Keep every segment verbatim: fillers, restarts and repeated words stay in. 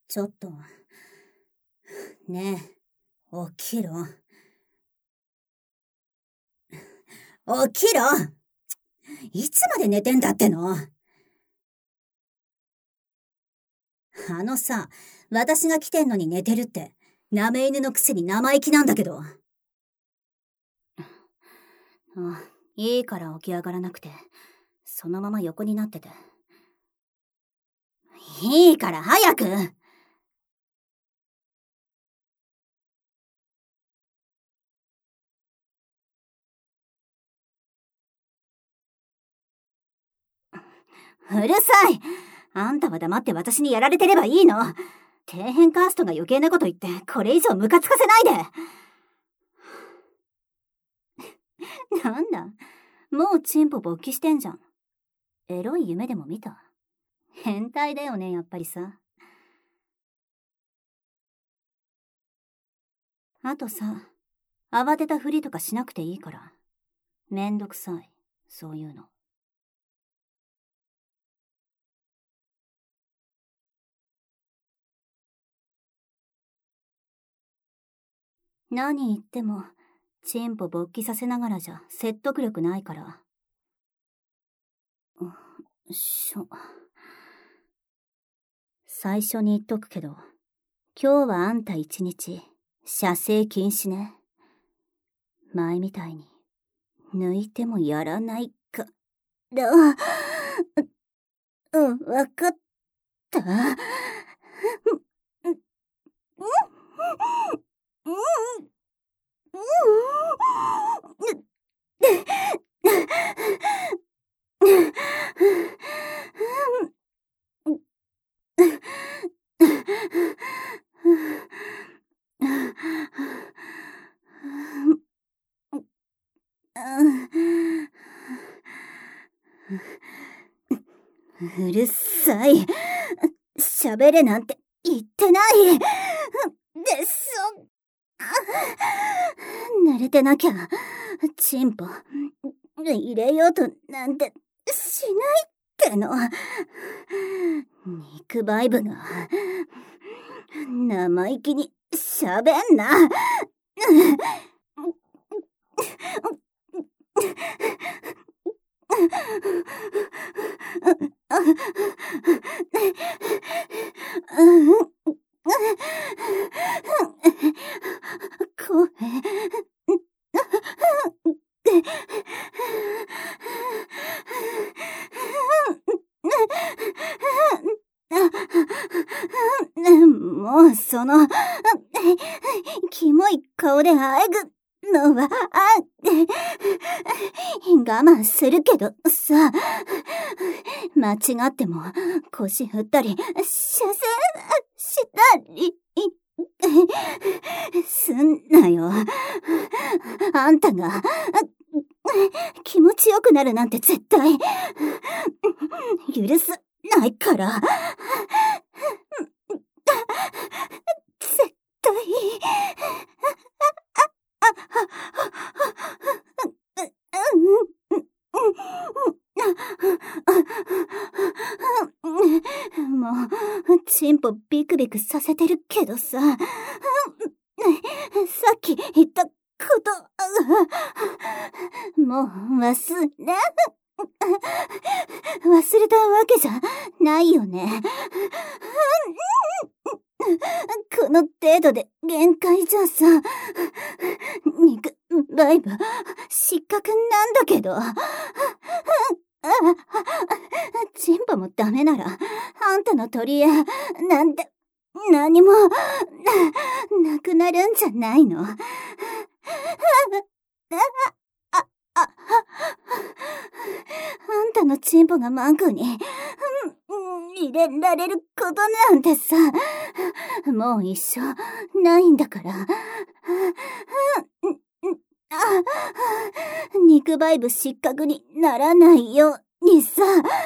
ちょっと。ねえ、起きろ。起きろ！いつまで寝てんだっての？あのさ、私が来てんのに寝てるって、なめ犬のくせに生意気なんだけど。あ、いいから起き上がらなくて、そのまま横になってて。いいから早く！うるさい！あんたは黙って私にやられてればいいの。底辺カーストが余計なこと言って、これ以上ムカつかせないで。なんだ、もうチンポ勃起してんじゃん。エロい夢でも見た？変態だよね、やっぱりさ。あとさ、慌てたふりとかしなくていいから。めんどくさい、そういうの。何言っても、チンポ勃起させながらじゃ説得力ないから。しょ。最初に言っとくけど、今日はあんた一日、射精禁止ね。前みたいに、抜いてもやらないか。ら、うん、わかった。うるさい。喋れなんて言ってない。です。濡れてなきゃ、チンポ、入れようとなんてしないっての。肉バイブが、生意気に喋んな。もうその、キモい顔であえぐのは、我慢するけどさ、間違っても腰振ったり、射精したり、すんなよ。あんたが気持ちよくなるなんて絶対許すないから。絶対。もう、チンポビクビクさせてるけどさ、さっき言ったこと、もう忘れ、忘れたわけじゃないよね。この程度で限界じゃさ、肉バイブ失格なんだけど。チンポもダメなら、あんたの取り柄なんて何もなくなるんじゃないの？あんたのチンポがマンコに入れられることなんてさ、もう一生ないんだから。肉バイブ失格にならないようにさ、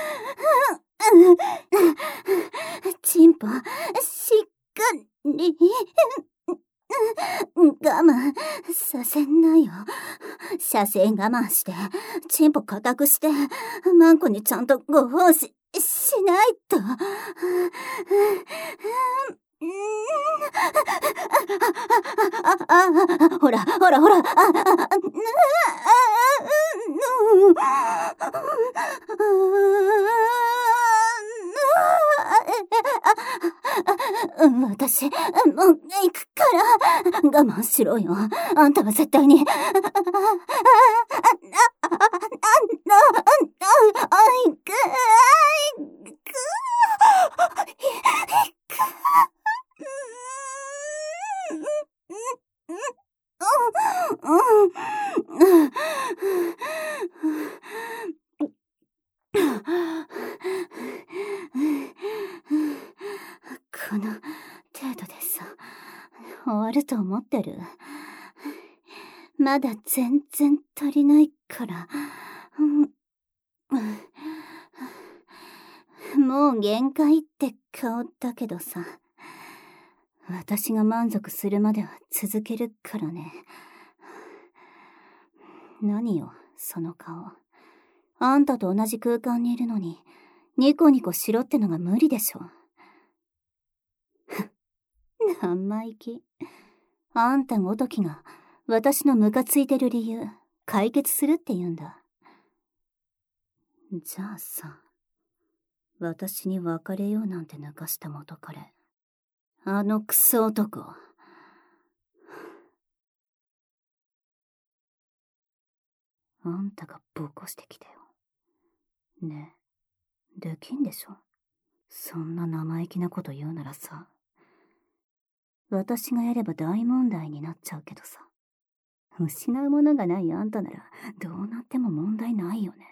チンポしっかり我慢させなよ。射精我慢して、チンポ固くして、マンコにちゃんとご奉仕しないと。 あ、あ、あ、ほら、ほら、ほら、あ、あ、あ、うん、私、もう行くから、我慢しろよ。あんたは絶対に、あ、あ、あ、あ、あ、あ、あ、あ、行く、行く、この程度でさ、終わると思ってる？まだ全然足りないから。もう限界って顔だけどさ、私が満足するまでは続けるからね。何よ、その顔。あんたと同じ空間にいるのに、ニコニコしろってのが無理でしょ。生意気。あんたごときが私のムカついてる理由、解決するって言うんだ。じゃあさ、私に別れようなんて抜かした元彼。あのクソ男。あんたがボコしてきてよ。ねえ、できんでしょ？そんな生意気なこと言うならさ、私がやれば大問題になっちゃうけどさ。失うものがないあんたならどうなっても問題ないよね。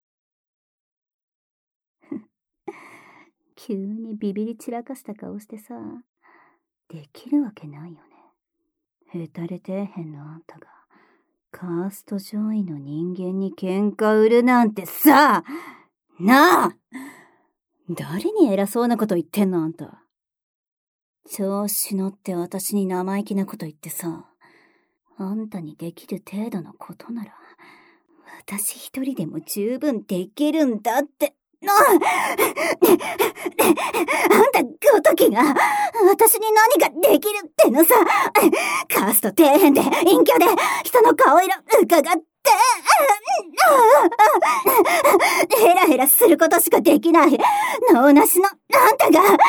急にビビり散らかした顔してさ、できるわけないよね。へたれてへんのあんたがカースト上位の人間に喧嘩売るなんてさ、なあ！誰に偉そうなこと言ってんのあんた。調子乗って私に生意気なこと言ってさ、あんたにできる程度のことなら、私一人でも十分できるんだって。あんたごときが私に何ができるってのさ。カースト底辺で隠居で人の顔色伺ってヘラヘラすることしかできない脳なしのあんたが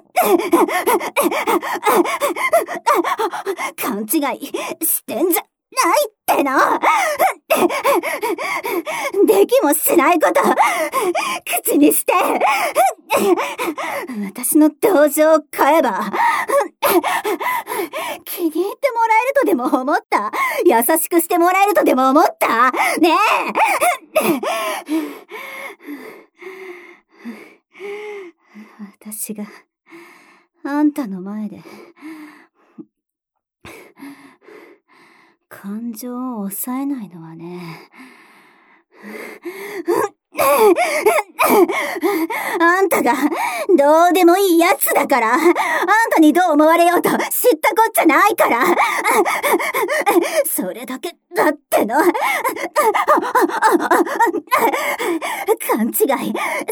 勘違いしてんじゃないっての。できもしないこと口にして私の同情を買えば気に入ってもらえるとでも思った？優しくしてもらえるとでも思った？ねえ私があんたの前で感情を抑えないのはね、あんたがどうでもいいやつだから。あんたにどう思われようと知ったこっちゃないから。それだけだっての。勘違いすんな。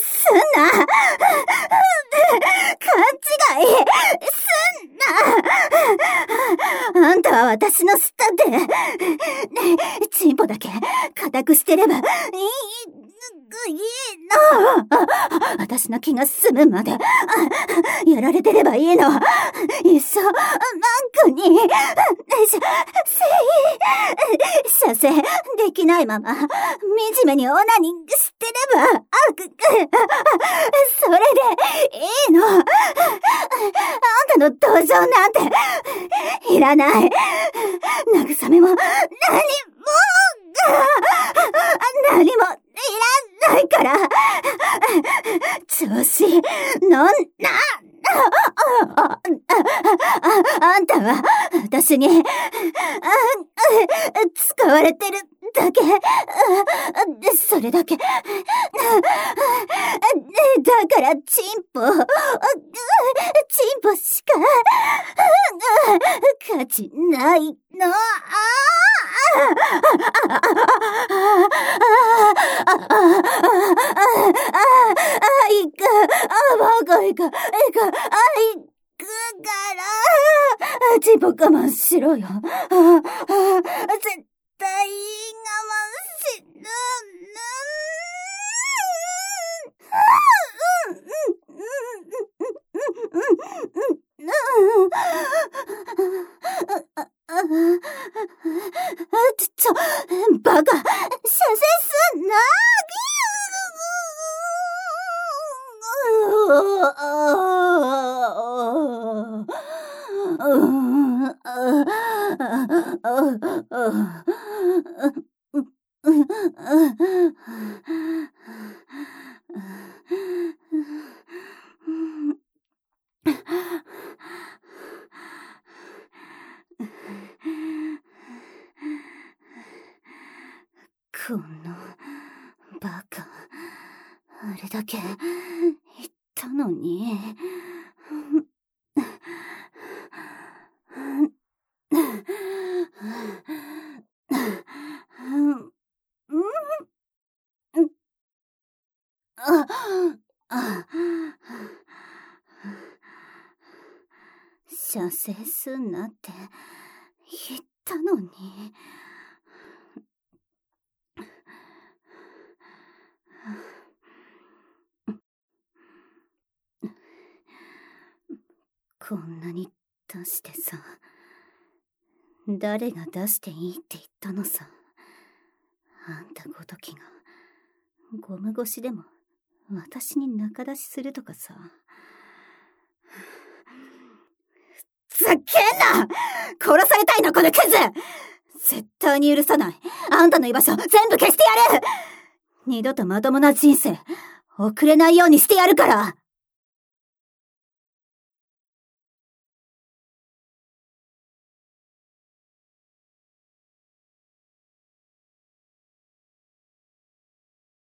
勘違いすんな。あんたは私の下でチンポだけ固くしてればいいいいの。私の気が済むまでやられてればいいの。一生マンクにし射精できないまま惨めにオナニーしてればそれでいいの。あんたの同情なんていらない。慰めも何も何もいらないから。調子乗んな。あ, あ, あんたは私に使われてるだけ。それだけ。だからチンポチンポしか価値ないの。いく、あ、バカいく、いく、あ、いくが、 ちも我慢しろよ。ああ、ああ、絶対我慢しる。ちょ、ちょ、バカ、射精すんな。このバカ、あれだけ言ったのに。射精すんなって言ったのに。こんなに出してさ、誰が出していいって言ったのさ。あんたごときがゴム越しでも私に仲出しするとかさ。ふざけんな！殺されたいのこのクズ！絶対に許さない。あんたの居場所全部消してやる！二度とまともな人生送れないようにしてやるから。